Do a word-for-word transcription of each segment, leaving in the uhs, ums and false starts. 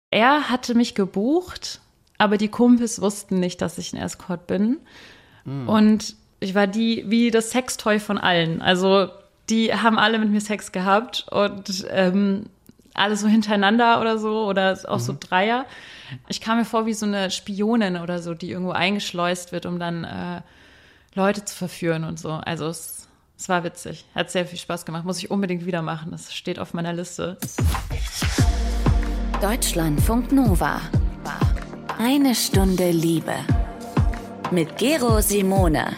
Er hatte mich gebucht, aber die Kumpels wussten nicht, dass ich ein Escort bin. Mm. Und ich war die wie das Sextoy von allen. Also die haben alle mit mir Sex gehabt und ähm, alle so hintereinander oder so oder auch mhm. so Dreier. Ich kam mir vor wie so eine Spionin oder so, die irgendwo eingeschleust wird, um dann äh, Leute zu verführen und so. Also es, es war witzig. Hat sehr viel Spaß gemacht. Muss ich unbedingt wieder machen. Das steht auf meiner Liste. Deutschlandfunk Nova. Eine Stunde Liebe. Mit Gero Simone.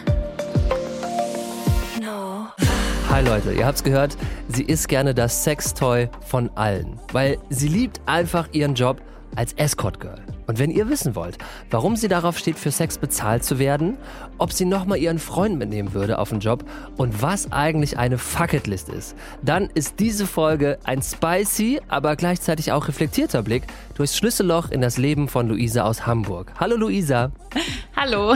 Hi Leute, ihr habt's gehört, sie ist gerne das Sextoy von allen, weil sie liebt einfach ihren Job als Escort Girl. Und wenn ihr wissen wollt, warum sie darauf steht, für Sex bezahlt zu werden, ob sie nochmal ihren Freund mitnehmen würde auf den Job und was eigentlich eine Fucketlist ist, dann ist diese Folge ein spicy, aber gleichzeitig auch reflektierter Blick durchs Schlüsselloch in das Leben von Luisa aus Hamburg. Hallo Luisa. Hallo.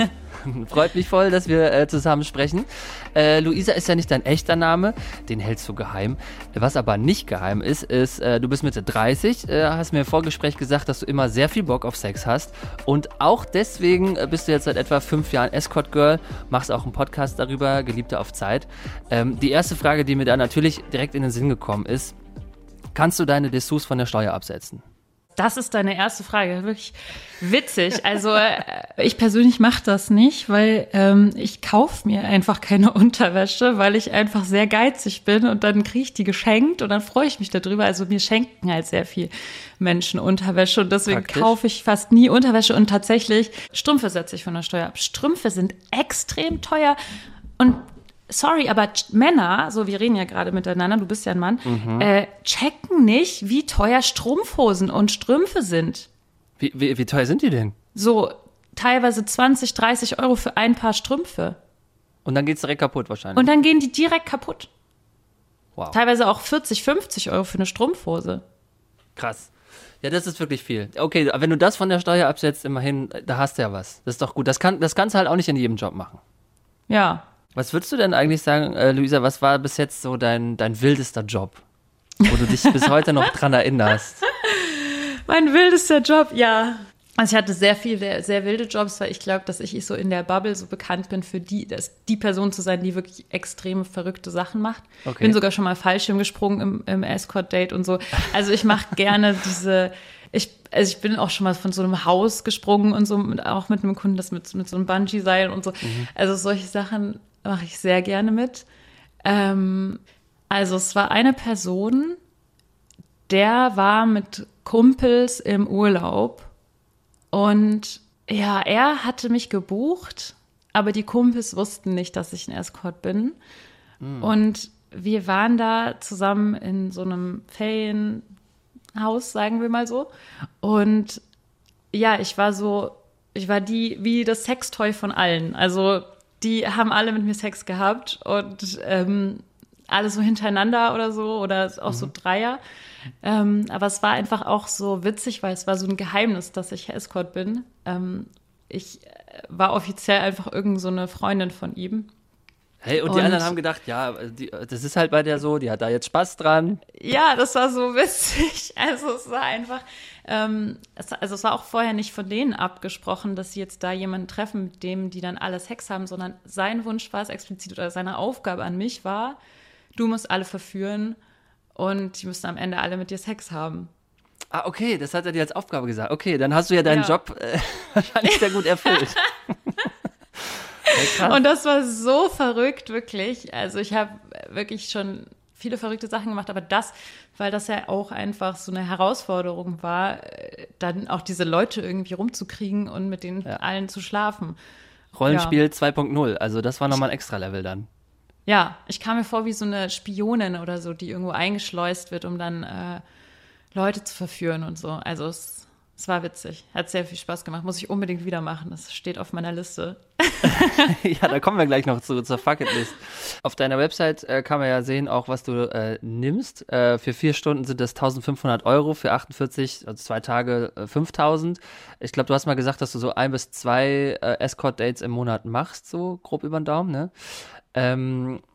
Freut mich voll, dass wir äh, zusammen sprechen. Äh, Luisa ist ja nicht dein echter Name, den hältst du geheim. Was aber nicht geheim ist, ist, äh, du bist Mitte dreißig, äh, hast mir im Vorgespräch gesagt, dass du immer sehr viel Bock auf Sex hast. Und auch deswegen bist du jetzt seit etwa fünf Jahren Escort Girl, machst auch einen Podcast darüber, Geliebte auf Zeit. Ähm, die erste Frage, die mir da natürlich direkt in den Sinn gekommen ist, kannst du deine Dessous von der Steuer absetzen? Das ist deine erste Frage. Wirklich witzig. Also ich persönlich mache das nicht, weil ähm, ich kaufe mir einfach keine Unterwäsche, weil ich einfach sehr geizig bin und dann kriege ich die geschenkt und dann freue ich mich darüber. Also mir schenken halt sehr viel Menschen Unterwäsche und deswegen Praktisch. kaufe ich fast nie Unterwäsche und tatsächlich Strümpfe setze ich von der Steuer ab. Strümpfe sind extrem teuer und sorry, aber Männer, so wir reden ja gerade miteinander, du bist ja ein Mann, mhm. äh, checken nicht, wie teuer Strumpfhosen und Strümpfe sind. Wie, wie, wie teuer sind die denn? So teilweise zwanzig, dreißig Euro für ein Paar Strümpfe. Und dann geht's direkt kaputt wahrscheinlich? Und dann gehen die direkt kaputt. Wow. Teilweise auch vierzig, fünfzig Euro für eine Strumpfhose. Krass. Ja, das ist wirklich viel. Okay, wenn du das von der Steuer absetzt, immerhin, da hast du ja was. Das ist doch gut. Das, kann, das kannst du halt auch nicht in jedem Job machen. Ja. Was würdest du denn eigentlich sagen, äh, Luisa, was war bis jetzt so dein, dein wildester Job, wo du dich bis heute noch dran erinnerst? Mein wildester Job, ja. Also ich hatte sehr viele, sehr wilde Jobs, weil ich glaube, dass ich so in der Bubble so bekannt bin für die, dass die Person zu sein, die wirklich extrem verrückte Sachen macht. Okay. Bin sogar schon mal Fallschirm gesprungen im, im Escort-Date und so. Also ich mache gerne diese... Ich, also ich bin auch schon mal von so einem Haus gesprungen und so, mit, auch mit einem Kunden, das mit, mit so einem Bungee-Seil und so. Mhm. Also solche Sachen mache ich sehr gerne mit. Ähm, also es war eine Person, der war mit Kumpels im Urlaub und ja, er hatte mich gebucht, aber die Kumpels wussten nicht, dass ich ein Escort bin. Mhm. Und wir waren da zusammen in so einem Ferienhaus, sagen wir mal so. Und ja, ich war so, ich war die wie das Sextoy von allen. Also die haben alle mit mir Sex gehabt und ähm, alle so hintereinander oder so oder auch mhm. so Dreier. Ähm, aber es war einfach auch so witzig, weil es war so ein Geheimnis, dass ich Escort bin. Ähm, ich war offiziell einfach irgend so eine Freundin von ihm. Hey, und die und, anderen haben gedacht, ja, die, das ist halt bei der so, die hat da jetzt Spaß dran. Ja, das war so witzig. Also es war einfach, ähm, es, also es war auch vorher nicht von denen abgesprochen, dass sie jetzt da jemanden treffen, mit dem die dann alle Sex haben, sondern sein Wunsch war es explizit oder seine Aufgabe an mich war, du musst alle verführen und die müssen am Ende alle mit dir Sex haben. Ah, okay, das hat er dir als Aufgabe gesagt. Okay, dann hast du ja deinen ja. Job äh, wahrscheinlich sehr gut erfüllt. Ja, und das war so verrückt, wirklich. Also ich habe wirklich schon viele verrückte Sachen gemacht, aber das, weil das ja auch einfach so eine Herausforderung war, dann auch diese Leute irgendwie rumzukriegen und mit denen ja. allen zu schlafen. Rollenspiel ja. zwei Punkt null, also das war nochmal ein Extra-Level dann. Ja, ich kam mir vor wie so eine Spionin oder so, die irgendwo eingeschleust wird, um dann äh, Leute zu verführen und so. Also es Es war witzig, hat sehr viel Spaß gemacht, muss ich unbedingt wieder machen, das steht auf meiner Liste. Ja, da kommen wir gleich noch zu, zur Fucketlist. Auf deiner Website äh, kann man ja sehen, auch was du äh, nimmst. Äh, für vier Stunden sind das eintausendfünfhundert Euro, für achtundvierzig, also zwei Tage äh, fünftausend. Ich glaube, du hast mal gesagt, dass du so ein bis zwei äh, Escort-Dates im Monat machst, so grob über den Daumen, ne? Ähm,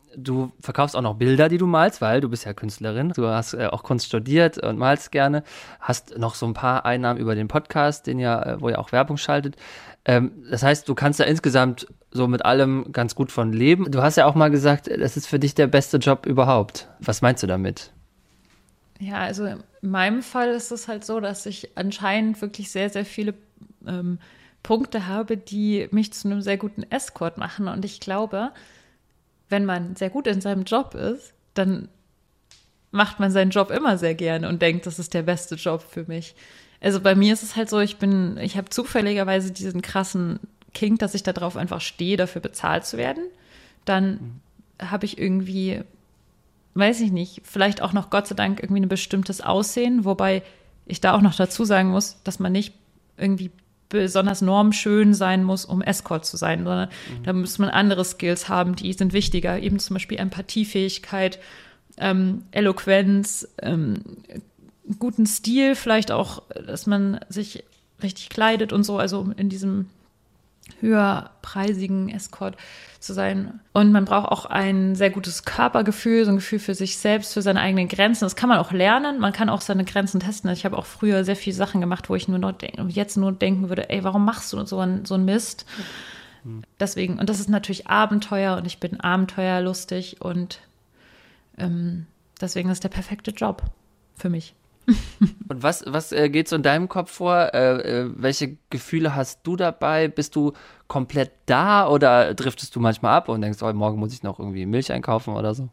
du verkaufst auch noch Bilder, die du malst, weil du bist ja Künstlerin. Du hast äh, auch Kunst studiert und malst gerne. Hast noch so ein paar Einnahmen über den Podcast, den ja, äh, wo ihr auch Werbung schaltet. Ähm, das heißt, du kannst ja insgesamt so mit allem ganz gut von leben. Du hast ja auch mal gesagt, das ist für dich der beste Job überhaupt. Was meinst du damit? Ja, also in meinem Fall ist es halt so, dass ich anscheinend wirklich sehr, sehr viele ähm, Punkte habe, die mich zu einem sehr guten Escort machen. Und ich glaube, wenn man sehr gut in seinem Job ist, dann macht man seinen Job immer sehr gerne und denkt, das ist der beste Job für mich. Also bei mir ist es halt so, ich bin, ich habe zufälligerweise diesen krassen Kink, dass ich darauf einfach stehe, dafür bezahlt zu werden. Dann mhm. habe ich irgendwie, weiß ich nicht, vielleicht auch noch Gott sei Dank irgendwie ein bestimmtes Aussehen, wobei ich da auch noch dazu sagen muss, dass man nicht irgendwie besonders normschön sein muss, um Escort zu sein, sondern mhm. da muss man andere Skills haben, die sind wichtiger, eben zum Beispiel Empathiefähigkeit, ähm, Eloquenz, ähm, guten Stil, vielleicht auch, dass man sich richtig kleidet und so, also in diesem höherpreisigen Escort zu sein. Und man braucht auch ein sehr gutes Körpergefühl, so ein Gefühl für sich selbst, für seine eigenen Grenzen. Das kann man auch lernen, man kann auch seine Grenzen testen. Ich habe auch früher sehr viele Sachen gemacht, wo ich nur noch denke, jetzt nur denken würde, ey, warum machst du so ein, so ein Mist? Mhm. Deswegen, und das ist natürlich Abenteuer und ich bin abenteuerlustig und ähm, deswegen ist der perfekte Job für mich. Und was, was äh, geht so in deinem Kopf vor? Äh, äh, welche Gefühle hast du dabei? Bist du komplett da oder driftest du manchmal ab und denkst, oh, morgen muss ich noch irgendwie Milch einkaufen oder so?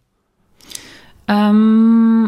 Ähm,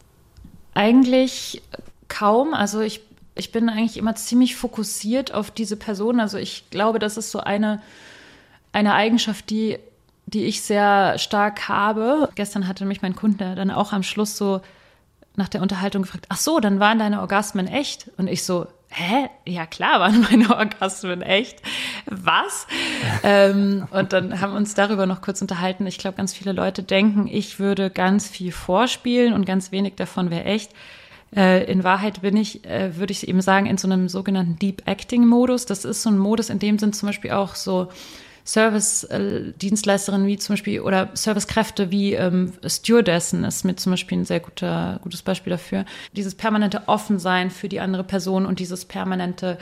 eigentlich kaum. Also ich, ich bin eigentlich immer ziemlich fokussiert auf diese Person. Also ich glaube, das ist so eine, eine Eigenschaft, die, die ich sehr stark habe. Gestern hatte mich mein Kunde dann auch am Schluss so nach der Unterhaltung gefragt, ach so, dann waren deine Orgasmen echt? Und ich so, hä? Ja klar waren meine Orgasmen echt. Was? ähm, und dann haben wir uns darüber noch kurz unterhalten. Ich glaube, ganz viele Leute denken, ich würde ganz viel vorspielen und ganz wenig davon wäre echt. Äh, in Wahrheit bin ich, äh, würde ich eben sagen, in so einem sogenannten Deep Acting Modus. Das ist so ein Modus, in dem sind zum Beispiel auch so Service-Dienstleisterinnen wie zum Beispiel oder Servicekräfte wie ähm, Stewardessen ist mir zum Beispiel ein sehr guter, gutes Beispiel dafür. Dieses permanente Offensein für die andere Person und dieses permanente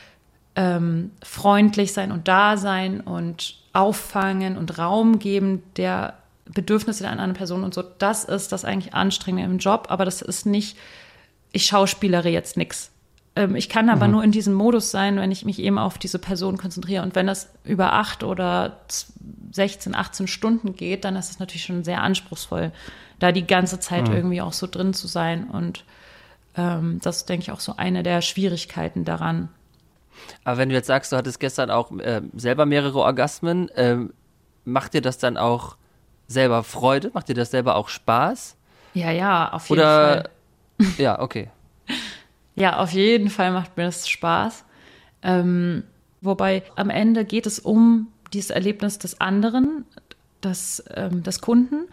ähm, freundlich sein und da sein und auffangen und Raum geben der Bedürfnisse der anderen Person und so, das ist das eigentlich Anstrengende im Job, aber das ist nicht, ich schauspielere jetzt nichts. Ich kann aber mhm. nur in diesem Modus sein, wenn ich mich eben auf diese Person konzentriere. Und wenn das über acht oder sechzehn, achtzehn Stunden geht, dann ist es natürlich schon sehr anspruchsvoll, da die ganze Zeit mhm. irgendwie auch so drin zu sein. Und ähm, das ist, denke ich, auch so eine der Schwierigkeiten daran. Aber wenn du jetzt sagst, du hattest gestern auch äh, selber mehrere Orgasmen, äh, macht dir das dann auch selber Freude? Macht dir das selber auch Spaß? Ja, ja, auf jeden Oder, Fall. Ja, okay. Ja, auf jeden Fall macht mir das Spaß. Ähm, wobei am Ende geht es um dieses Erlebnis des anderen, des, ähm, des Kunden.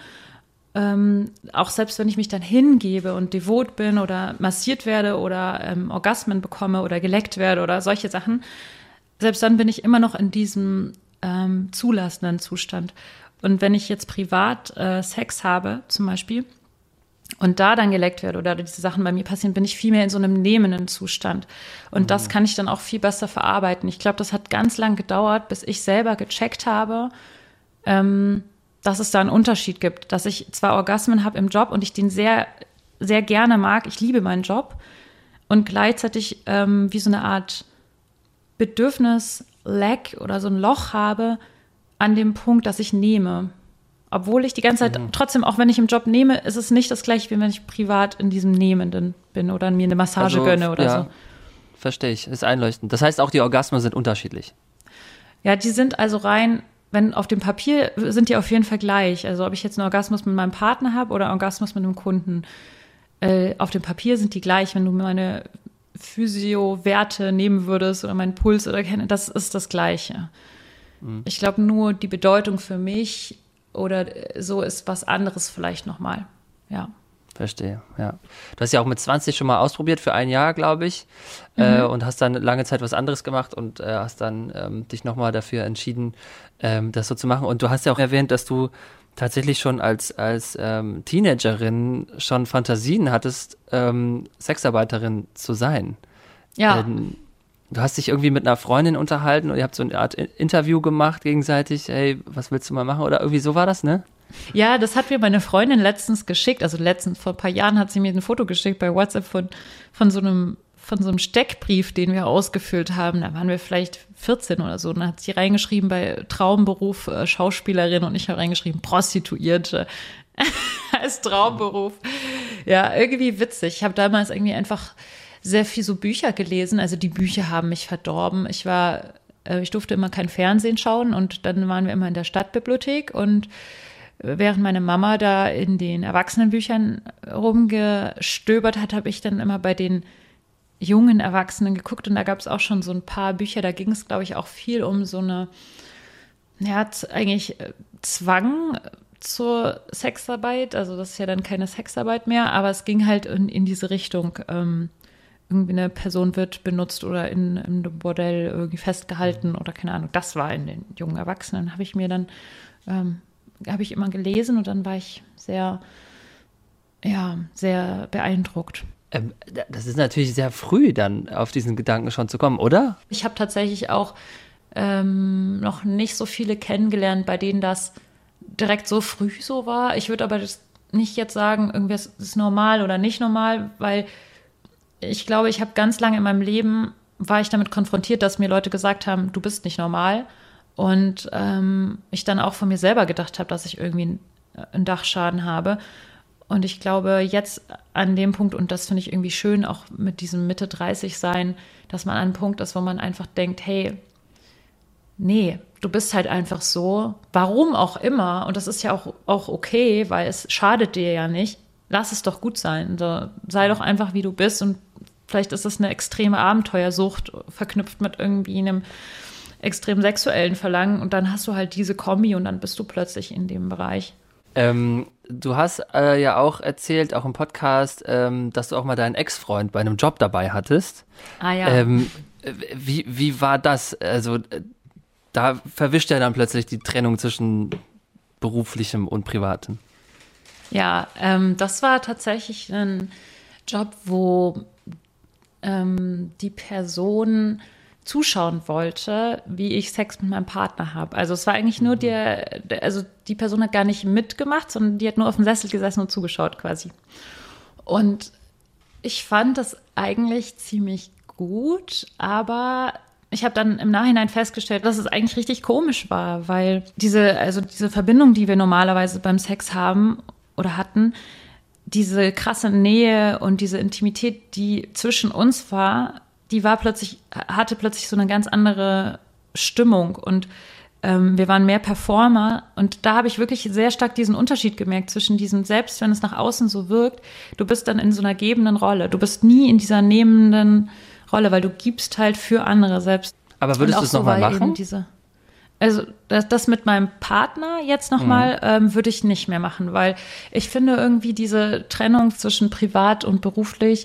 Ähm, auch selbst wenn ich mich dann hingebe und devot bin oder massiert werde oder ähm, Orgasmen bekomme oder geleckt werde oder solche Sachen, selbst dann bin ich immer noch in diesem ähm, zulassenden Zustand. Und wenn ich jetzt privat äh, Sex habe zum Beispiel, und da dann geleckt werde oder diese Sachen bei mir passieren, bin ich viel mehr in so einem nehmenden Zustand. Und mhm. das kann ich dann auch viel besser verarbeiten. Ich glaube, das hat ganz lang gedauert, bis ich selber gecheckt habe, ähm, dass es da einen Unterschied gibt. Dass ich zwar Orgasmen habe im Job und ich den sehr, sehr gerne mag. Ich liebe meinen Job. Und gleichzeitig ähm, wie so eine Art Bedürfnis-Lack oder so ein Loch habe an dem Punkt, dass ich nehme. Obwohl ich die ganze Zeit, mhm. trotzdem, auch wenn ich im Job nehme, ist es nicht das Gleiche, wie wenn ich privat in diesem Nehmenden bin oder mir eine Massage also, gönne oder ja, so. Verstehe ich, ist einleuchtend. Das heißt, auch die Orgasmen sind unterschiedlich. Ja, die sind also rein, wenn auf dem Papier sind die auf jeden Fall gleich. Also ob ich jetzt einen Orgasmus mit meinem Partner habe oder einen Orgasmus mit einem Kunden, äh, auf dem Papier sind die gleich. Wenn du meine Physio-Werte nehmen würdest oder meinen Puls oder das ist das Gleiche. Mhm. Ich glaube nur, die Bedeutung für mich oder so ist was anderes vielleicht nochmal, ja. Verstehe, ja. Du hast ja auch mit zwanzig schon mal ausprobiert für ein Jahr, glaube ich, mhm. äh, und hast dann lange Zeit was anderes gemacht und äh, hast dann ähm, dich nochmal dafür entschieden, ähm, das so zu machen. Und du hast ja auch erwähnt, dass du tatsächlich schon als, als ähm, Teenagerin schon Fantasien hattest, ähm, Sexarbeiterin zu sein. Ja. Ähm, du hast dich irgendwie mit einer Freundin unterhalten und ihr habt so eine Art Interview gemacht gegenseitig. Hey, was willst du mal machen? Oder irgendwie so war das, ne? Ja, das hat mir meine Freundin letztens geschickt. Also letztens, vor ein paar Jahren hat sie mir ein Foto geschickt bei WhatsApp von, von so einem von so einem Steckbrief, den wir ausgefüllt haben. Da waren wir vielleicht vierzehn oder so. Und dann hat sie reingeschrieben bei Traumberuf äh, Schauspielerin und ich habe reingeschrieben Prostituierte als Traumberuf. Ja, irgendwie witzig. Ich habe damals irgendwie einfach sehr viel so Bücher gelesen. Also die Bücher haben mich verdorben. Ich war, äh, ich durfte immer kein Fernsehen schauen und dann waren wir immer in der Stadtbibliothek und während meine Mama da in den Erwachsenenbüchern rumgestöbert hat, habe ich dann immer bei den jungen Erwachsenen geguckt und da gab es auch schon so ein paar Bücher, da ging es, glaube ich, auch viel um so eine, ja, eigentlich Zwang zur Sexarbeit, also das ist ja dann keine Sexarbeit mehr, aber es ging halt in, in diese Richtung, ähm, irgendwie eine Person wird benutzt oder in, in einem Bordell irgendwie festgehalten oder keine Ahnung, das war in den jungen Erwachsenen, habe ich mir dann, ähm, habe ich immer gelesen und dann war ich sehr, ja, sehr beeindruckt. Ähm, das ist natürlich sehr früh, dann auf diesen Gedanken schon zu kommen, oder? Ich habe tatsächlich auch ähm, noch nicht so viele kennengelernt, bei denen das direkt so früh so war. Ich würde aber das nicht jetzt sagen, irgendwas ist normal oder nicht normal, weil ich glaube, ich habe ganz lange in meinem Leben, war ich damit konfrontiert, dass mir Leute gesagt haben, du bist nicht normal. Und ähm, ich dann auch von mir selber gedacht habe, dass ich irgendwie einen Dachschaden habe. Und ich glaube, jetzt an dem Punkt, und das finde ich irgendwie schön, auch mit diesem Mitte dreißig sein, dass man an einem Punkt ist, wo man einfach denkt, hey, nee, du bist halt einfach so, warum auch immer, und das ist ja auch, auch okay, weil es schadet dir ja nicht, lass es doch gut sein, so, sei doch einfach, wie du bist, und vielleicht ist es eine extreme Abenteuersucht, verknüpft mit irgendwie einem extrem sexuellen Verlangen, und dann hast du halt diese Kombi und dann bist du plötzlich in dem Bereich. Ähm, du hast äh, ja auch erzählt, auch im Podcast, ähm, dass du auch mal deinen Ex-Freund bei einem Job dabei hattest. Ah ja. Ähm, wie, wie war das? Also äh, da verwischt ja dann plötzlich die Trennung zwischen beruflichem und privatem. Ja, ähm, das war tatsächlich ein Job, wo ähm, die Person zuschauen wollte, wie ich Sex mit meinem Partner habe. Also es war eigentlich nur der, der, also die Person hat gar nicht mitgemacht, sondern die hat nur auf dem Sessel gesessen und zugeschaut quasi. Und ich fand das eigentlich ziemlich gut, aber ich habe dann im Nachhinein festgestellt, dass es eigentlich richtig komisch war, weil diese, also diese Verbindung, die wir normalerweise beim Sex haben oder hatten, diese krasse Nähe und diese Intimität, die zwischen uns war, die war plötzlich, hatte plötzlich so eine ganz andere Stimmung und ähm, wir waren mehr Performer und da habe ich wirklich sehr stark diesen Unterschied gemerkt zwischen diesem, selbst wenn es nach außen so wirkt, du bist dann in so einer gebenden Rolle, du bist nie in dieser nehmenden Rolle, weil du gibst halt für andere selbst. Aber würdest du es nochmal machen? Diese, also das, das mit meinem Partner jetzt nochmal mhm. ähm, würde ich nicht mehr machen, weil ich finde irgendwie diese Trennung zwischen privat und beruflich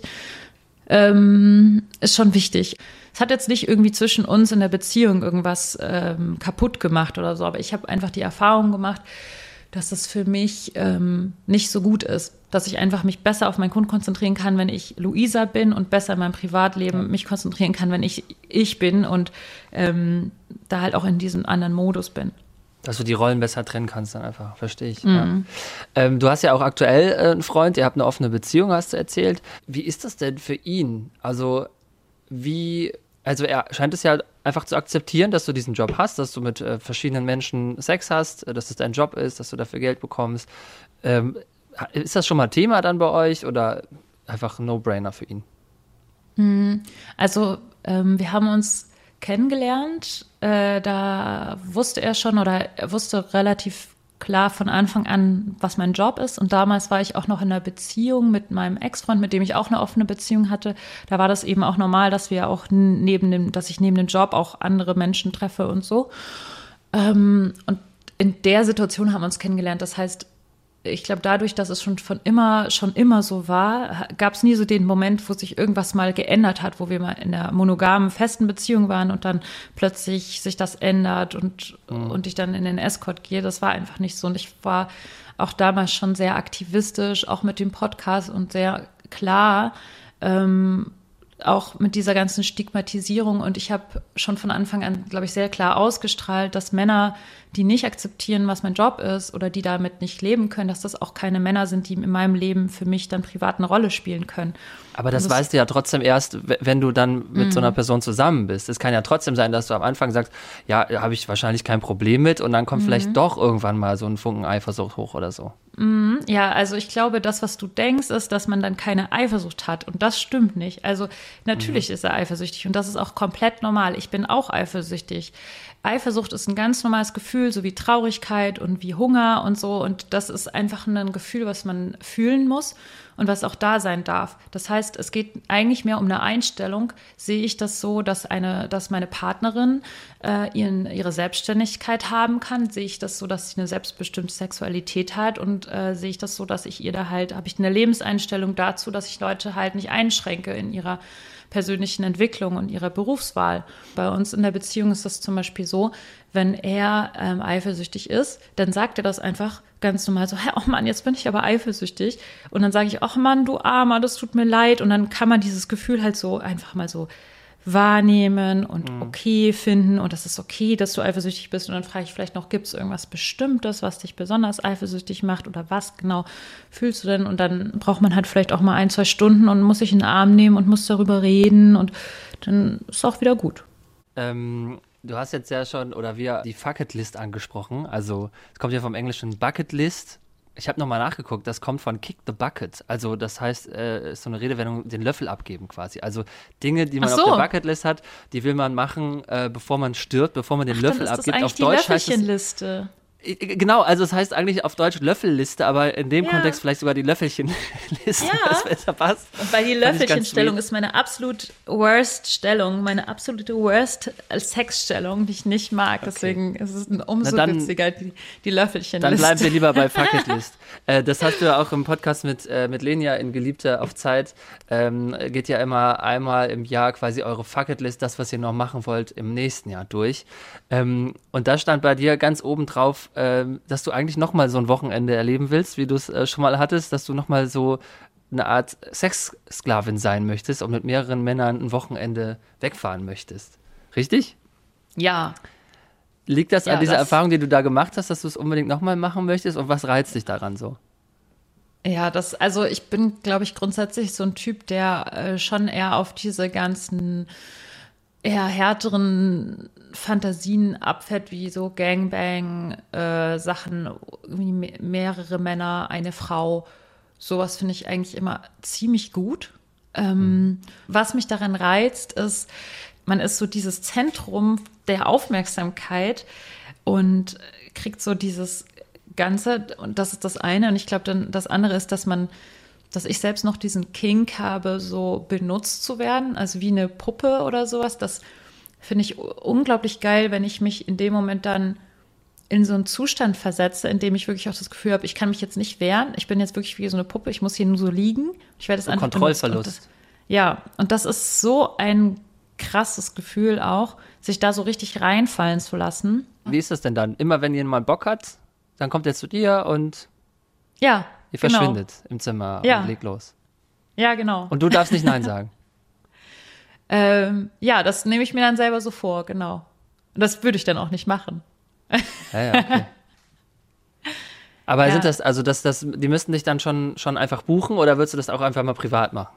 Ähm, ist schon wichtig. Es hat jetzt nicht irgendwie zwischen uns in der Beziehung irgendwas ähm, kaputt gemacht oder so, aber ich habe einfach die Erfahrung gemacht, dass es für mich ähm, nicht so gut ist, dass ich einfach mich besser auf meinen Kunden konzentrieren kann, wenn ich Luisa bin und besser in meinem Privatleben mich konzentrieren kann, wenn ich ich bin und ähm, da halt auch in diesem anderen Modus bin. Dass du die Rollen besser trennen kannst dann einfach, verstehe ich. Mhm. Ja. Ähm, du hast ja auch aktuell äh, einen Freund, ihr habt eine offene Beziehung, hast du erzählt. Wie ist das denn für ihn? Also wie, also er scheint es ja einfach zu akzeptieren, dass du diesen Job hast, dass du mit äh, verschiedenen Menschen Sex hast, äh, dass es dein Job ist, dass du dafür Geld bekommst. Ähm, ist das schon mal Thema dann bei euch oder einfach ein No-Brainer für ihn? Mhm. Also ähm, wir haben uns kennengelernt, äh, da wusste er schon oder er wusste relativ klar von Anfang an, was mein Job ist. Und damals war ich auch noch in einer Beziehung mit meinem Ex-Freund, mit dem ich auch eine offene Beziehung hatte. Da war das eben auch normal, dass wir auch neben dem, dass ich neben dem Job auch andere Menschen treffe und so. Ähm, und in der Situation haben wir uns kennengelernt. Das heißt, ich glaube, dadurch, dass es schon von immer, schon immer so war, gab es nie so den Moment, wo sich irgendwas mal geändert hat, wo wir mal in einer monogamen, festen Beziehung waren und dann plötzlich sich das ändert und, mhm. und ich dann in den Escort gehe. Das war einfach nicht so. Und ich war auch damals schon sehr aktivistisch, auch mit dem Podcast und sehr klar, ähm, auch mit dieser ganzen Stigmatisierung. Und ich habe schon von Anfang an, glaube ich, sehr klar ausgestrahlt, dass Männer, die nicht akzeptieren, was mein Job ist oder die damit nicht leben können, dass das auch keine Männer sind, die in meinem Leben für mich dann privat eine Rolle spielen können. Aber das, das weißt du ja trotzdem erst, wenn du dann mit mm. so einer Person zusammen bist. Es kann ja trotzdem sein, dass du am Anfang sagst, ja, da habe ich wahrscheinlich kein Problem mit und dann kommt mm. vielleicht doch irgendwann mal so ein Funken Eifersucht hoch oder so. Mm, ja, also ich glaube, das, was du denkst, ist, dass man dann keine Eifersucht hat und das stimmt nicht. Also natürlich mm. ist er eifersüchtig und das ist auch komplett normal. Ich bin auch eifersüchtig. Eifersucht ist ein ganz normales Gefühl, so wie Traurigkeit und wie Hunger und so. Und das ist einfach ein Gefühl, was man fühlen muss und was auch da sein darf. Das heißt, es geht eigentlich mehr um eine Einstellung. Sehe ich das so, dass eine, dass meine Partnerin äh, ihren, ihre Selbstständigkeit haben kann? Sehe ich das so, dass sie eine selbstbestimmte Sexualität hat? Und äh, sehe ich das so, dass ich ihr da halt, habe ich eine Lebenseinstellung dazu, dass ich Leute halt nicht einschränke in ihrer persönlichen Entwicklung und ihrer Berufswahl. Bei uns in der Beziehung ist das zum Beispiel so, wenn er ähm, eifersüchtig ist, dann sagt er das einfach ganz normal so, hey, oh Mann, jetzt bin ich aber eifersüchtig. Und dann sage ich, oh Mann, du Armer, das tut mir leid. Und dann kann man dieses Gefühl halt so einfach mal so wahrnehmen und mhm. okay finden und das ist okay, dass du eifersüchtig bist und dann frage ich vielleicht noch, gibt es irgendwas Bestimmtes, was dich besonders eifersüchtig macht oder was genau fühlst du denn und dann braucht man halt vielleicht auch mal ein, zwei Stunden und muss sich in den Arm nehmen und muss darüber reden und dann ist es auch wieder gut. Ähm, du hast jetzt ja schon, oder wir, die Fuck-It-List angesprochen, also es kommt ja vom englischen Bucket-List. Ich habe nochmal nachgeguckt, das kommt von Kick the Bucket. Also das heißt, äh, ist so eine Redewendung, den Löffel abgeben quasi. Also Dinge, die man so. auf der Bucketlist hat, die will man machen, äh, bevor man stirbt, bevor man den Ach, Löffel dann ist abgibt. Das auf Deutsch heißt es Löffelchenliste. Genau, also es heißt eigentlich auf Deutsch Löffelliste, aber in dem ja. Kontext vielleicht sogar die Löffelchenliste, ja. was besser passt. Weil die Löffelchenstellung ist meine absolut worst Stellung, meine absolute worst Sexstellung, die ich nicht mag. Okay. Deswegen ist es umso dann, witziger, die, die Löffelchenliste. Dann bleiben wir lieber bei Fucketlist. äh, das hast du ja auch im Podcast mit, äh, mit Lenia in Geliebte auf Zeit. Ähm, geht ja immer einmal im Jahr quasi eure Fucketlist, das, was ihr noch machen wollt, im nächsten Jahr durch. Ähm, und da stand bei dir ganz oben drauf, dass du eigentlich nochmal so ein Wochenende erleben willst, wie du es äh, schon mal hattest, dass du nochmal so eine Art Sexsklavin sein möchtest und mit mehreren Männern ein Wochenende wegfahren möchtest. Richtig? Ja. Liegt das ja, an dieser das Erfahrung, die du da gemacht hast, dass du es unbedingt nochmal machen möchtest und was reizt dich daran so? Ja, das, also ich bin, glaube ich, grundsätzlich so ein Typ, der äh, schon eher auf diese ganzen eher härteren Fantasien abfährt, wie so Gangbang-Sachen, äh, mehrere Männer, eine Frau. Sowas finde ich eigentlich immer ziemlich gut. Ähm, mhm. Was mich daran reizt, ist, man ist so dieses Zentrum der Aufmerksamkeit und kriegt so dieses Ganze, und das ist das eine. Und ich glaube, dann das andere ist, dass man dass ich selbst noch diesen Kink habe, so benutzt zu werden, also wie eine Puppe oder sowas. Das finde ich unglaublich geil, wenn ich mich in dem Moment dann in so einen Zustand versetze, in dem ich wirklich auch das Gefühl habe, ich kann mich jetzt nicht wehren. Ich bin jetzt wirklich wie so eine Puppe, ich muss hier nur so liegen. Ich werde es einfach Kontrollverlust. Und das, ja, und das ist so ein krasses Gefühl auch, sich da so richtig reinfallen zu lassen. Wie ist das denn dann? Immer wenn jemand Bock hat, dann kommt er zu dir und ja. Die verschwindet genau. im Zimmer ja. und legt los. Ja, genau. Und du darfst nicht Nein sagen. ähm, ja, das nehme ich mir dann selber so vor, genau. Und das würde ich dann auch nicht machen. ja, ja, okay. Aber ja. sind das, also das, das, die müssten dich dann schon, schon einfach buchen oder würdest du das auch einfach mal privat machen?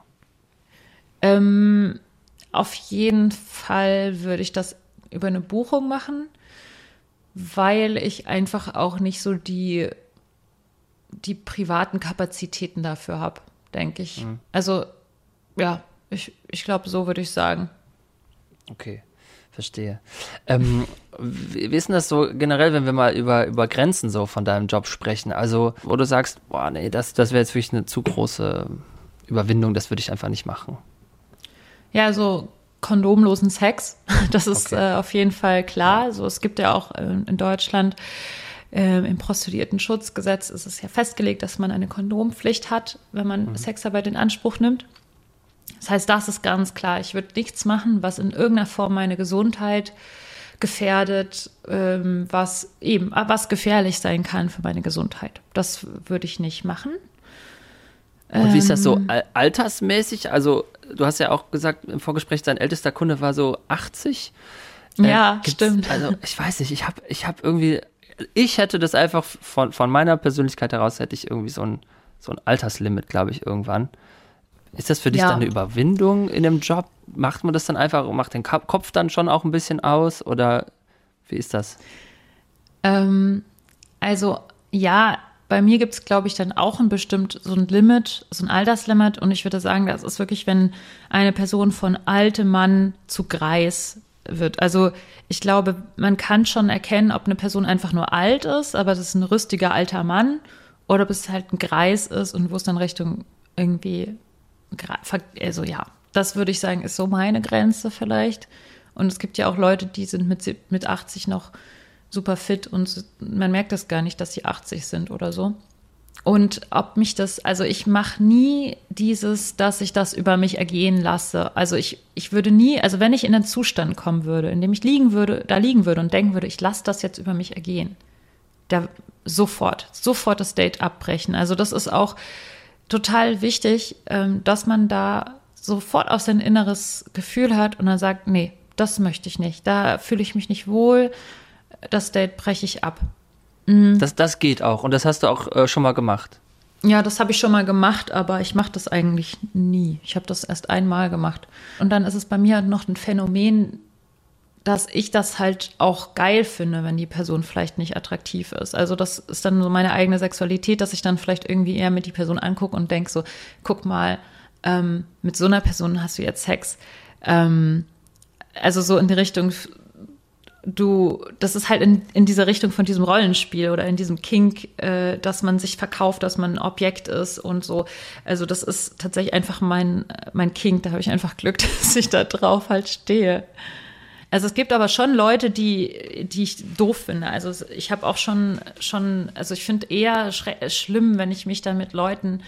Ähm, auf jeden Fall würde ich das über eine Buchung machen, weil ich einfach auch nicht so die die privaten Kapazitäten dafür habe, denke ich. Mhm. Also, ja, ich, ich glaube, so würde ich sagen. Okay, verstehe. Ähm, wie, wie ist denn das so generell, wenn wir mal über, über Grenzen so von deinem Job sprechen? Also, wo du sagst, boah, nee, das, das wäre jetzt wirklich eine zu große Überwindung, das würde ich einfach nicht machen. Ja, so kondomlosen Sex, das ist okay. äh, auf jeden Fall klar. So, es gibt ja auch äh, in Deutschland Ähm, im Prostituiertenschutzgesetz ist es ja festgelegt, dass man eine Kondompflicht hat, wenn man mhm. Sexarbeit in Anspruch nimmt. Das heißt, das ist ganz klar. Ich würde nichts machen, was in irgendeiner Form meine Gesundheit gefährdet, ähm, was eben, was gefährlich sein kann für meine Gesundheit. Das würde ich nicht machen. Und wie ist das so altersmäßig? Also du hast ja auch gesagt im Vorgespräch, dein ältester Kunde war so achtzig. Ja, äh, stimmt. Also ich weiß nicht, ich habe ich hab irgendwie, ich hätte das einfach von, von meiner Persönlichkeit heraus, hätte ich irgendwie so ein, so ein Alterslimit, glaube ich, irgendwann. Ist das für dich ja. dann eine Überwindung in dem Job? Macht man das dann einfach und macht den Kopf dann schon auch ein bisschen aus? Oder wie ist das? Ähm, also ja, bei mir gibt es, glaube ich, dann auch ein bestimmt so ein Limit, so ein Alterslimit. Und ich würde sagen, das ist wirklich, wenn eine Person von altem Mann zu Greis wird. Also ich glaube, man kann schon erkennen, ob eine Person einfach nur alt ist, aber das ist ein rüstiger alter Mann, oder ob es halt ein Greis ist und wo es dann Richtung irgendwie, also ja, das würde ich sagen, ist so meine Grenze vielleicht. Und es gibt ja auch Leute, die sind mit, mit achtzig noch super fit und man merkt das gar nicht, dass sie achtzig sind oder so. Und ob mich das, also ich mache nie dieses, dass ich das über mich ergehen lasse. Also ich, ich würde nie, also wenn ich in einen Zustand kommen würde, in dem ich liegen würde, da liegen würde und denken würde, ich lasse das jetzt über mich ergehen, da sofort, sofort das Date abbrechen. Also das ist auch total wichtig, dass man da sofort auf sein inneres Gefühl hat und dann sagt, nee, das möchte ich nicht, da fühle ich mich nicht wohl, das Date breche ich ab. Mhm. Das, das geht auch und das hast du auch äh, schon mal gemacht? Ja, das habe ich schon mal gemacht, aber ich mache das eigentlich nie. Ich habe das erst einmal gemacht. Und dann ist es bei mir noch ein Phänomen, dass ich das halt auch geil finde, wenn die Person vielleicht nicht attraktiv ist. Also das ist dann so meine eigene Sexualität, dass ich dann vielleicht irgendwie eher mit die Person angucke und denke so, guck mal, ähm, mit so einer Person hast du jetzt Sex. Ähm, also so in die Richtung, du, das ist halt in, in dieser Richtung von diesem Rollenspiel oder in diesem Kink, äh, dass man sich verkauft, dass man ein Objekt ist und so. Also das ist tatsächlich einfach mein, mein Kink. Da habe ich einfach Glück, dass ich da drauf halt stehe. Also es gibt aber schon Leute, die, die ich doof finde. Also ich habe auch schon, schon, also ich finde eher schre- schlimm, wenn ich mich dann mit Leuten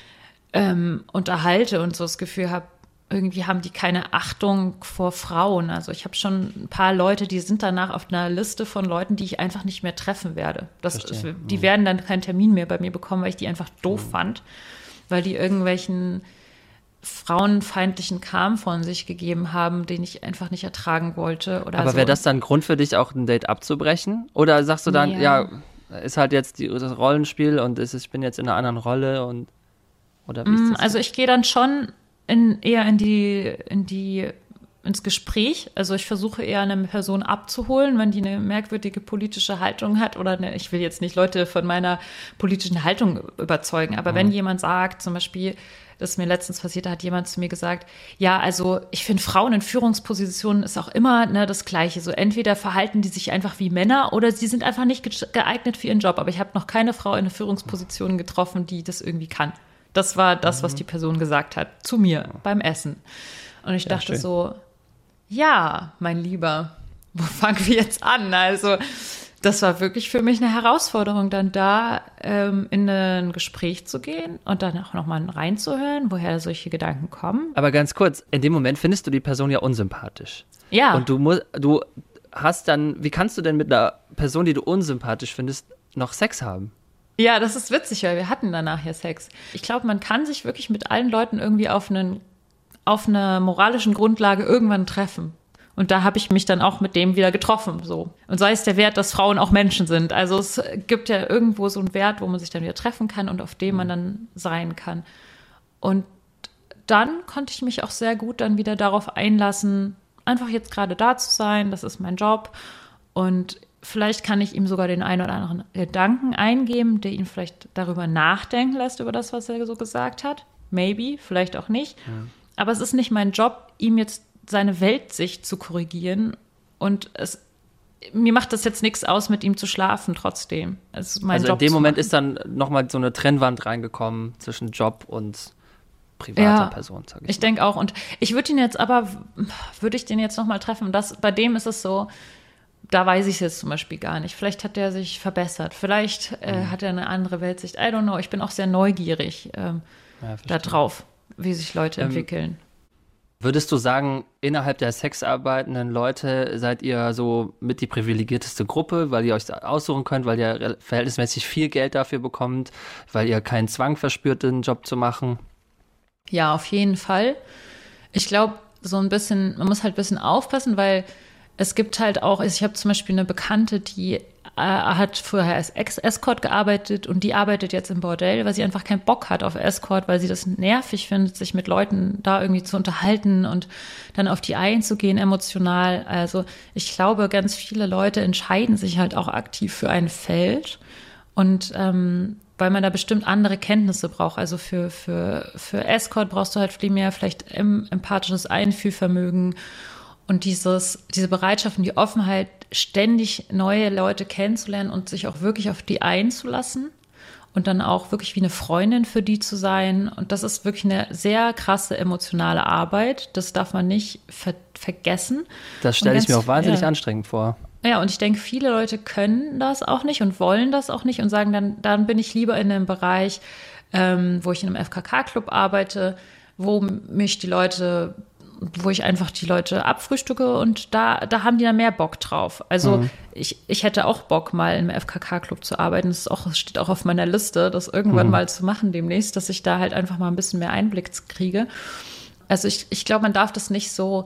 ähm, unterhalte und so das Gefühl habe, irgendwie haben die keine Achtung vor Frauen. Also ich habe schon ein paar Leute, die sind danach auf einer Liste von Leuten, die ich einfach nicht mehr treffen werde. Das, die werden dann keinen Termin mehr bei mir bekommen, weil ich die einfach doof mhm. fand, weil die irgendwelchen frauenfeindlichen Kram von sich gegeben haben, den ich einfach nicht ertragen wollte. Oder Aber so. wäre das dann ein Grund für dich, auch ein Date abzubrechen? Oder sagst du dann, ja, ja ist halt jetzt die, das Rollenspiel und ist, ich bin jetzt in einer anderen Rolle und oder wie ist das? Also ich gehe dann schon in, eher in die, in die, ins Gespräch. Also ich versuche eher eine Person abzuholen, wenn die eine merkwürdige politische Haltung hat oder eine, ich will jetzt nicht Leute von meiner politischen Haltung überzeugen, aber mhm. wenn jemand sagt, zum Beispiel, das ist mir letztens passiert, da hat jemand zu mir gesagt, ja, also ich finde Frauen in Führungspositionen ist auch immer ne, das Gleiche. So entweder verhalten die sich einfach wie Männer oder sie sind einfach nicht geeignet für ihren Job. Aber ich habe noch keine Frau in eine Führungsposition getroffen, die das irgendwie kann. Das war das, was die Person gesagt hat zu mir beim Essen. Und ich dachte ja, so, ja, mein Lieber, wo fangen wir jetzt an? Also das war wirklich für mich eine Herausforderung, dann da ähm, in ein Gespräch zu gehen und dann auch nochmal reinzuhören, woher solche Gedanken kommen. Aber ganz kurz, in dem Moment findest du die Person ja unsympathisch. Ja. Und du musst, du hast dann, wie kannst du denn mit einer Person, die du unsympathisch findest, noch Sex haben? Ja, das ist witzig, weil wir hatten danach ja Sex. Ich glaube, man kann sich wirklich mit allen Leuten irgendwie auf, einen, auf einer moralischen Grundlage irgendwann treffen. Und da habe ich mich dann auch mit dem wieder getroffen. So. Und sei es der Wert, dass Frauen auch Menschen sind. Also es gibt ja irgendwo so einen Wert, wo man sich dann wieder treffen kann und auf dem man dann sein kann. Und dann konnte ich mich auch sehr gut dann wieder darauf einlassen, einfach jetzt gerade da zu sein. Das ist mein Job. Und vielleicht kann ich ihm sogar den einen oder anderen Gedanken eingeben, der ihn vielleicht darüber nachdenken lässt, über das, was er so gesagt hat. Maybe, vielleicht auch nicht. Ja. Aber es ist nicht mein Job, ihm jetzt seine Weltsicht zu korrigieren. Und es, mir macht das jetzt nichts aus, mit ihm zu schlafen trotzdem. Es ist mein also Job in dem Moment machen. ist dann nochmal so eine Trennwand reingekommen zwischen Job und privater ja, Person, sag ich Ich denke auch. Und ich würde ihn jetzt aber, würde ich den jetzt nochmal treffen. Das, bei dem ist es so, da weiß ich es jetzt zum Beispiel gar nicht. Vielleicht hat er sich verbessert. Vielleicht äh, mhm. hat er eine andere Weltsicht. I don't know. Ich bin auch sehr neugierig ähm, ja, da drauf, wie sich Leute ähm, entwickeln. Würdest du sagen, innerhalb der sexarbeitenden Leute seid ihr so mit die privilegierteste Gruppe, weil ihr euch aussuchen könnt, weil ihr verhältnismäßig viel Geld dafür bekommt, weil ihr keinen Zwang verspürt, den Job zu machen? Ja, auf jeden Fall. Ich glaube, so ein bisschen, man muss halt ein bisschen aufpassen, weil es gibt halt auch, ich habe zum Beispiel eine Bekannte, die äh, hat vorher als Ex-Escort gearbeitet und die arbeitet jetzt im Bordell, weil sie einfach keinen Bock hat auf Escort, weil sie das nervig findet, sich mit Leuten da irgendwie zu unterhalten und dann auf die einzugehen emotional. Also ich glaube, ganz viele Leute entscheiden sich halt auch aktiv für ein Feld und ähm, weil man da bestimmt andere Kenntnisse braucht. Also für, für, für Escort brauchst du halt viel mehr vielleicht empathisches Einfühlvermögen und dieses, diese Bereitschaft und die Offenheit, ständig neue Leute kennenzulernen und sich auch wirklich auf die einzulassen und dann auch wirklich wie eine Freundin für die zu sein. Und das ist wirklich eine sehr krasse emotionale Arbeit. Das darf man nicht ver- vergessen. Das stelle ich mir auch wahnsinnig ja. anstrengend vor. Ja, und ich denke, viele Leute können das auch nicht und wollen das auch nicht und sagen, dann, dann bin ich lieber in einem Bereich, ähm, wo ich in einem F K K-Club arbeite, wo mich die Leute, wo ich einfach die Leute abfrühstücke und da, da haben die dann mehr Bock drauf. Also mhm. ich, ich hätte auch Bock, mal im F K K-Club zu arbeiten. Das ist auch, das steht auch auf meiner Liste, das irgendwann mhm. mal zu machen demnächst, dass ich da halt einfach mal ein bisschen mehr Einblick kriege. Also ich, ich glaube, man darf das nicht so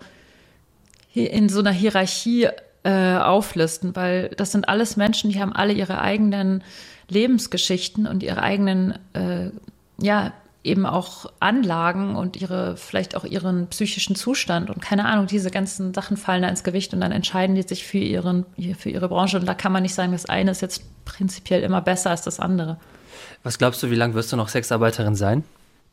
in so einer Hierarchie Äh, auflisten, weil das sind alles Menschen, die haben alle ihre eigenen Lebensgeschichten und ihre eigenen, äh, ja, eben auch Anlagen und ihre, vielleicht auch ihren psychischen Zustand und keine Ahnung, diese ganzen Sachen fallen da ins Gewicht und dann entscheiden die sich für ihren, für ihre Branche und da kann man nicht sagen, das eine ist jetzt prinzipiell immer besser als das andere. Was glaubst du, wie lange wirst du noch Sexarbeiterin sein?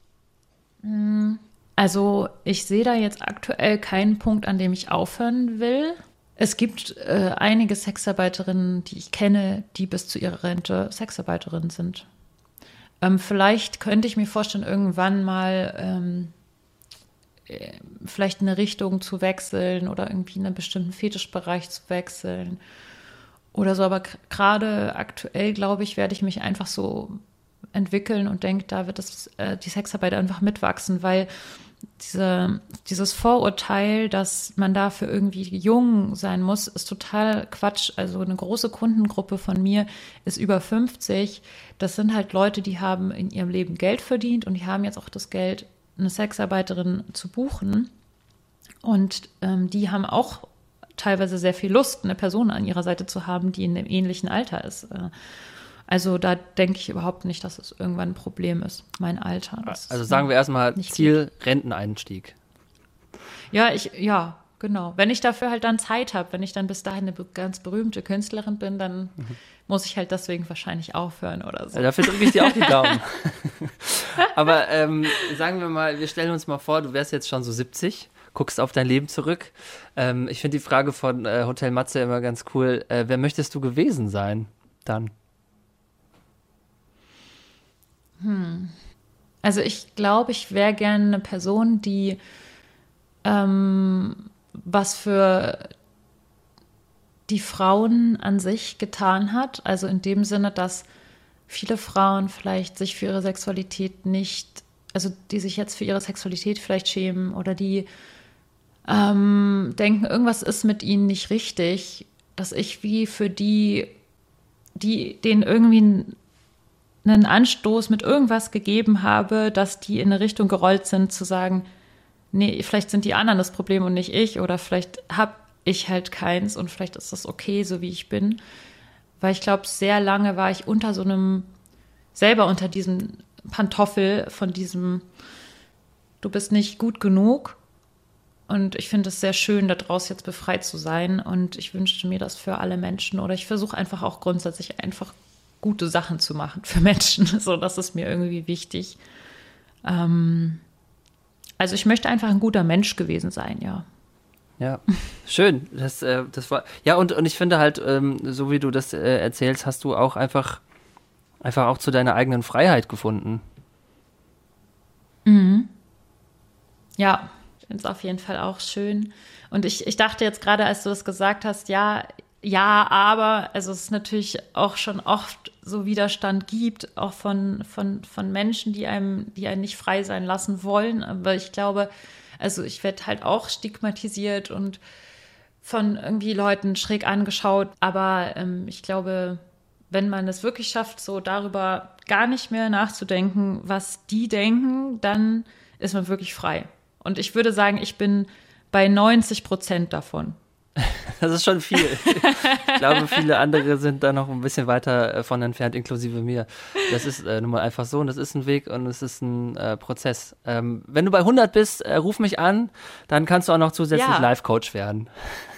Also ich sehe da jetzt aktuell keinen Punkt, an dem ich aufhören will. Es gibt äh, einige Sexarbeiterinnen, die ich kenne, die bis zu ihrer Rente Sexarbeiterinnen sind. Ähm, vielleicht könnte ich mir vorstellen, irgendwann mal ähm, äh, vielleicht eine Richtung zu wechseln oder irgendwie in einen bestimmten Fetischbereich zu wechseln oder so. Aber k- gerade aktuell, glaube ich, werde ich mich einfach so entwickeln und denke, da wird das, äh, die Sexarbeit einfach mitwachsen, weil Diese, dieses Vorurteil, dass man dafür irgendwie jung sein muss, ist total Quatsch. Also eine große Kundengruppe von mir ist über fünfzig. Das sind halt Leute, die haben in ihrem Leben Geld verdient und die haben jetzt auch das Geld, eine Sexarbeiterin zu buchen. Und ähm, die haben auch teilweise sehr viel Lust, eine Person an ihrer Seite zu haben, die in einem ähnlichen Alter ist. Also da denke ich überhaupt nicht, dass es irgendwann ein Problem ist, mein Alter. Also sagen wir erstmal Ziel gut. Renteneinstieg. Ja, ich, ja, genau. Wenn ich dafür halt dann Zeit habe, wenn ich dann bis dahin eine ganz berühmte Künstlerin bin, dann mhm. muss ich halt deswegen wahrscheinlich aufhören oder so. Ja, dafür drücke ich dir auch die Daumen. Aber ähm, sagen wir mal, wir stellen uns mal vor, du wärst jetzt schon so siebzig, guckst auf dein Leben zurück. Ähm, ich finde die Frage von äh, Hotel Matze immer ganz cool. Äh, wer möchtest du gewesen sein dann? Hm. Also ich glaube, ich wäre gerne eine Person, die ähm, was für die Frauen an sich getan hat. Also in dem Sinne, dass viele Frauen vielleicht sich für ihre Sexualität nicht, also die sich jetzt für ihre Sexualität vielleicht schämen oder die ähm, denken, irgendwas ist mit ihnen nicht richtig, dass ich wie für die, die denen irgendwie einen Anstoß mit irgendwas gegeben habe, dass die in eine Richtung gerollt sind, zu sagen, nee, vielleicht sind die anderen das Problem und nicht ich oder vielleicht habe ich halt keins und vielleicht ist das okay, so wie ich bin. Weil ich glaube, sehr lange war ich unter so einem, selber unter diesem Pantoffel von diesem, du bist nicht gut genug. Und ich finde es sehr schön, daraus jetzt befreit zu sein und ich wünschte mir das für alle Menschen oder ich versuche einfach auch grundsätzlich einfach gute Sachen zu machen für Menschen. So, das ist mir irgendwie wichtig. Ähm, also ich möchte einfach ein guter Mensch gewesen sein, ja. Ja, schön. Das, äh, das war, ja, und, und ich finde halt, ähm, so wie du das äh, erzählst, hast du auch einfach, einfach auch zu deiner eigenen Freiheit gefunden. Mhm. Ja, ich finde es auf jeden Fall auch schön. Und ich, ich dachte jetzt gerade, als du das gesagt hast, ja, Ja, aber also es ist natürlich auch schon oft so Widerstand gibt, auch von, von, von Menschen, die einem, die einen nicht frei sein lassen wollen. Aber ich glaube, also ich werde halt auch stigmatisiert und von irgendwie Leuten schräg angeschaut. Aber ähm, ich glaube, wenn man es wirklich schafft, so darüber gar nicht mehr nachzudenken, was die denken, dann ist man wirklich frei. Und ich würde sagen, ich bin bei neunzig Prozent davon. Das ist schon viel. Ich glaube, viele andere sind da noch ein bisschen weiter von entfernt, inklusive mir. Das ist äh, nun mal einfach so und das ist ein Weg und es ist ein äh, Prozess. Ähm, wenn du bei hundert bist, äh, ruf mich an, dann kannst du auch noch zusätzlich ja. Life-Coach werden.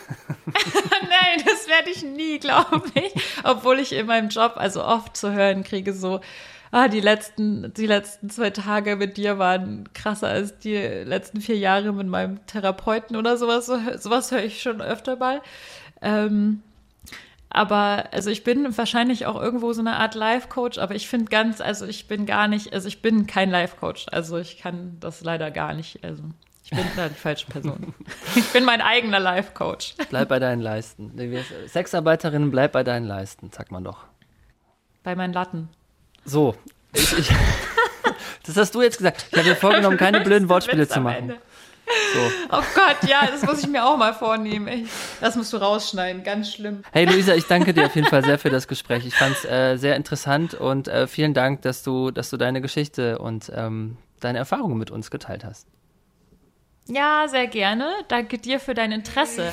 Nein, das werde ich nie, glaube ich. Obwohl ich in meinem Job also oft zu hören kriege, so, ah, die letzten, die letzten zwei Tage mit dir waren krasser als die letzten vier Jahre mit meinem Therapeuten oder sowas. So, sowas höre ich schon öfter mal. Ähm, aber also ich bin wahrscheinlich auch irgendwo so eine Art Life-Coach, aber ich finde ganz, also ich bin gar nicht, also ich bin kein Life-Coach. Also ich kann das leider gar nicht, also ich bin da die falsche Person. Ich bin mein eigener Life-Coach. Bleib bei deinen Leisten. Sexarbeiterinnen, bleib bei deinen Leisten, sagt man doch. Bei meinen Latten. So, ich, ich, das hast du jetzt gesagt. Ich habe mir vorgenommen, keine blöden Wortspiele zu machen. So. Oh Gott, ja, das muss ich mir auch mal vornehmen. Ey. Das musst du rausschneiden, ganz schlimm. Hey Luisa, ich danke dir auf jeden Fall sehr für das Gespräch. Ich fand es äh, sehr interessant und äh, vielen Dank, dass du, dass du deine Geschichte und ähm, deine Erfahrungen mit uns geteilt hast. Ja, sehr gerne. Danke dir für dein Interesse.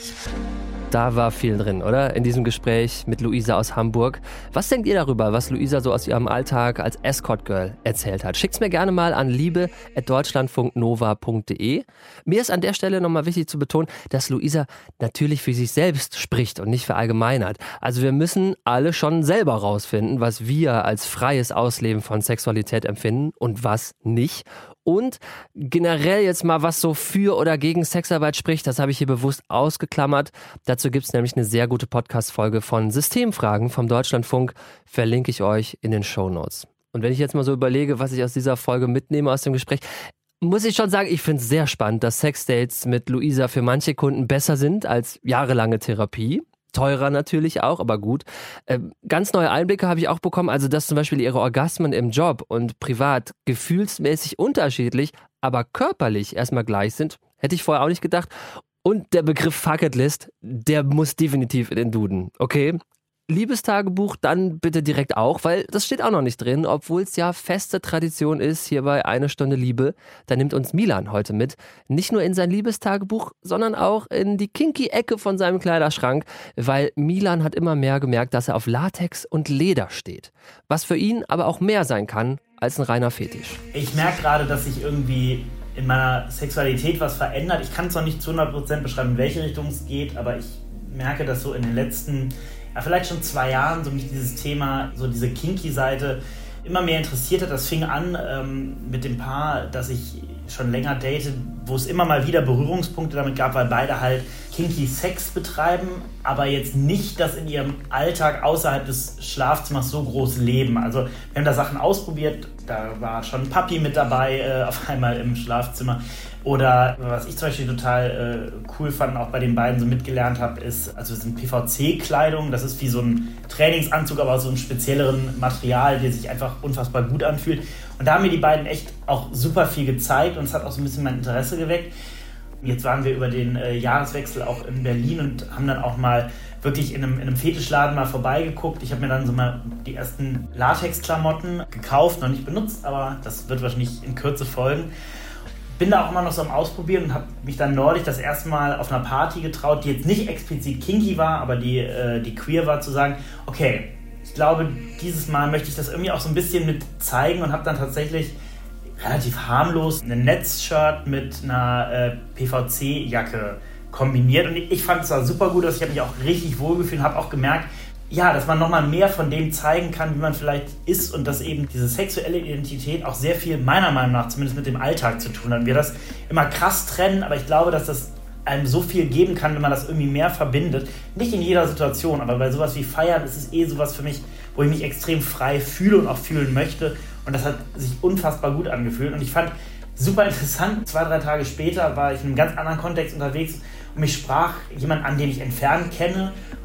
Da war viel drin, oder? In diesem Gespräch mit Luisa aus Hamburg. Was denkt ihr darüber, was Luisa so aus ihrem Alltag als Escort Girl erzählt hat? Schickt's mir gerne mal an liebe at deutschlandfunknova punkt de. Mir ist an der Stelle nochmal wichtig zu betonen, dass Luisa natürlich für sich selbst spricht und nicht verallgemeinert. Also wir müssen alle schon selber rausfinden, was wir als freies Ausleben von Sexualität empfinden und was nicht. Und generell jetzt mal, was so für oder gegen Sexarbeit spricht, das habe ich hier bewusst ausgeklammert. Dazu gibt es nämlich eine sehr gute Podcast-Folge von Systemfragen vom Deutschlandfunk, verlinke ich euch in den Shownotes. Und wenn ich jetzt mal so überlege, was ich aus dieser Folge mitnehme aus dem Gespräch, muss ich schon sagen, ich finde es sehr spannend, dass Sexdates mit Luisa für manche Kunden besser sind als jahrelange Therapie. Teurer natürlich auch, aber gut. Äh, ganz neue Einblicke habe ich auch bekommen, also dass zum Beispiel ihre Orgasmen im Job und privat gefühlsmäßig unterschiedlich, aber körperlich erstmal gleich sind, hätte ich vorher auch nicht gedacht. Und der Begriff Fuck It List, der muss definitiv in den Duden, okay? Liebestagebuch dann bitte direkt auch, weil das steht auch noch nicht drin, obwohl es ja feste Tradition ist hier bei Eine Stunde Liebe. Da nimmt uns Milan heute mit, nicht nur in sein Liebestagebuch, sondern auch in die Kinky-Ecke von seinem Kleiderschrank, weil Milan hat immer mehr gemerkt, dass er auf Latex und Leder steht. Was für ihn aber auch mehr sein kann als ein reiner Fetisch. Ich merke gerade, dass sich irgendwie in meiner Sexualität was verändert. Ich kann es noch nicht zu hundert Prozent beschreiben, in welche Richtung es geht, aber ich merke, dass so in den letzten ja, vielleicht schon zwei Jahren so mich dieses Thema, so diese Kinky-Seite immer mehr interessiert hat. Das fing an ähm, mit dem Paar, das ich schon länger date, wo es immer mal wieder Berührungspunkte damit gab, weil beide halt Kinky-Sex betreiben, aber jetzt nicht das in ihrem Alltag außerhalb des Schlafzimmers so groß leben. Also wir haben da Sachen ausprobiert, da war schon ein Papi mit dabei äh, auf einmal im Schlafzimmer. Oder was ich zum Beispiel total äh, cool fand, auch bei den beiden so mitgelernt habe, ist, also es sind P V C-Kleidung, das ist wie so ein Trainingsanzug, aber aus so einem spezielleren Material, der sich einfach unfassbar gut anfühlt. Und da haben mir die beiden echt auch super viel gezeigt und es hat auch so ein bisschen mein Interesse geweckt. Jetzt waren wir über den äh, Jahreswechsel auch in Berlin und haben dann auch mal wirklich in einem, in einem Fetischladen mal vorbeigeguckt. Ich habe mir dann so mal die ersten Latex-Klamotten gekauft, noch nicht benutzt, aber das wird wahrscheinlich in Kürze folgen. Bin da auch immer noch so am Ausprobieren und habe mich dann neulich das erste Mal auf einer Party getraut, die jetzt nicht explizit kinky war, aber die, äh, die queer war, zu sagen, okay, ich glaube, dieses Mal möchte ich das irgendwie auch so ein bisschen mit zeigen und habe dann tatsächlich relativ harmlos ein Netzshirt mit einer äh, P V C-Jacke kombiniert. Und ich fand es da super gut, dass ich habe mich auch richtig wohlgefühlt und habe auch gemerkt, ja, dass man nochmal mehr von dem zeigen kann, wie man vielleicht ist und dass eben diese sexuelle Identität auch sehr viel, meiner Meinung nach, zumindest mit dem Alltag zu tun hat. Wir das immer krass trennen, aber ich glaube, dass das einem so viel geben kann, wenn man das irgendwie mehr verbindet. Nicht in jeder Situation, aber bei sowas wie Feiern ist es eh sowas für mich, wo ich mich extrem frei fühle und auch fühlen möchte. Und das hat sich unfassbar gut angefühlt. Und ich fand super interessant, zwei, drei Tage später war ich in einem ganz anderen Kontext unterwegs und mich sprach jemand an, den ich entfernt kenne. Und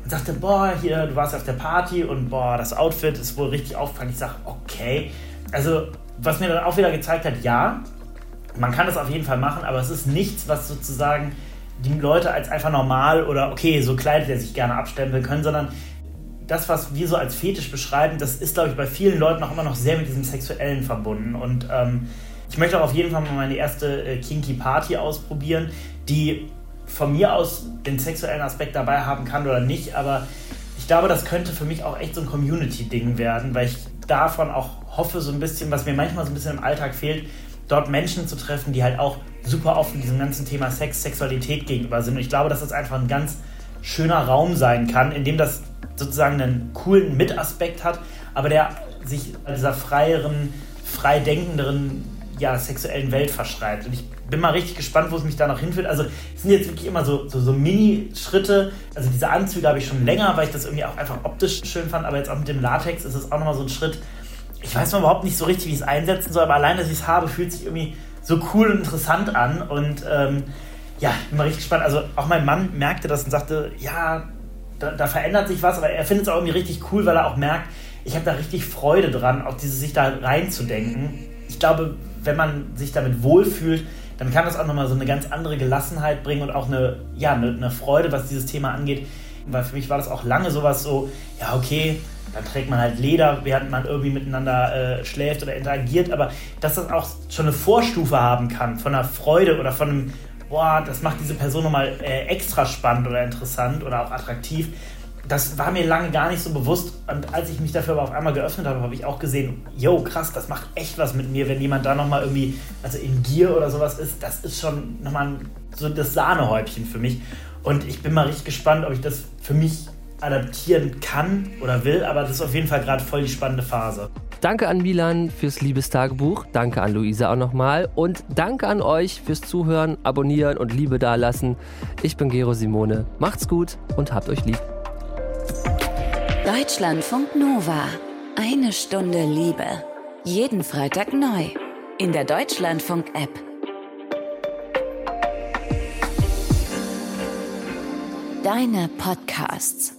und sagte, boah, hier, du warst auf der Party und boah, das Outfit ist wohl richtig auffallend. Ich sage, okay. Also, was mir dann auch wieder gezeigt hat, ja, man kann das auf jeden Fall machen, aber es ist nichts, was sozusagen die Leute als einfach normal oder okay, so kleidet er sich gerne abstempeln können, sondern das, was wir so als Fetisch beschreiben, das ist, glaube ich, bei vielen Leuten auch immer noch sehr mit diesem Sexuellen verbunden. Und ähm, ich möchte auch auf jeden Fall mal meine erste äh, Kinky Party ausprobieren, die von mir aus den sexuellen Aspekt dabei haben kann oder nicht, aber ich glaube, das könnte für mich auch echt so ein Community-Ding werden, weil ich davon auch hoffe, so ein bisschen, was mir manchmal so ein bisschen im Alltag fehlt, dort Menschen zu treffen, die halt auch super offen diesem ganzen Thema Sex, Sexualität gegenüber sind. Und ich glaube, dass das einfach ein ganz schöner Raum sein kann, in dem das sozusagen einen coolen Mitaspekt hat, aber der sich dieser freieren, frei denkenderen, ja, sexuellen Welt verschreibt. Und ich bin mal richtig gespannt, wo es mich da noch hinführt. Also es sind jetzt wirklich immer so, so, so Mini-Schritte. Also diese Anzüge habe ich schon länger, weil ich das irgendwie auch einfach optisch schön fand, aber jetzt auch mit dem Latex ist es auch nochmal so ein Schritt. Ich weiß mal überhaupt nicht so richtig, wie ich es einsetzen soll, aber allein, dass ich es habe, fühlt sich irgendwie so cool und interessant an. Und ähm, ja, ich bin mal richtig gespannt. Also auch mein Mann merkte das und sagte, ja, da, da verändert sich was, aber er findet es auch irgendwie richtig cool, weil er auch merkt, ich habe da richtig Freude dran, auch dieses sich da reinzudenken. Ich glaube, wenn man sich damit wohlfühlt, dann kann das auch nochmal so eine ganz andere Gelassenheit bringen und auch eine, ja, eine, eine Freude, was dieses Thema angeht. Weil für mich war das auch lange sowas so, ja okay, dann trägt man halt Leder, während man irgendwie miteinander äh, schläft oder interagiert, aber dass das auch schon eine Vorstufe haben kann von einer Freude oder von einem, boah, das macht diese Person nochmal äh, extra spannend oder interessant oder auch attraktiv, das war mir lange gar nicht so bewusst. Und als ich mich dafür aber auf einmal geöffnet habe, habe ich auch gesehen, yo, krass, das macht echt was mit mir, wenn jemand da nochmal irgendwie, also in Gier oder sowas ist, das ist schon nochmal so das Sahnehäubchen für mich. Und ich bin mal richtig gespannt, ob ich das für mich adaptieren kann oder will, aber das ist auf jeden Fall gerade voll die spannende Phase. Danke an Milan fürs Liebestagebuch, danke an Luisa auch nochmal und danke an euch fürs Zuhören, Abonnieren und Liebe dalassen. Ich bin Gero Simone, macht's gut und habt euch lieb. Deutschlandfunk Nova. Eine Stunde Liebe. Jeden Freitag neu. In der Deutschlandfunk-App. Deine Podcasts.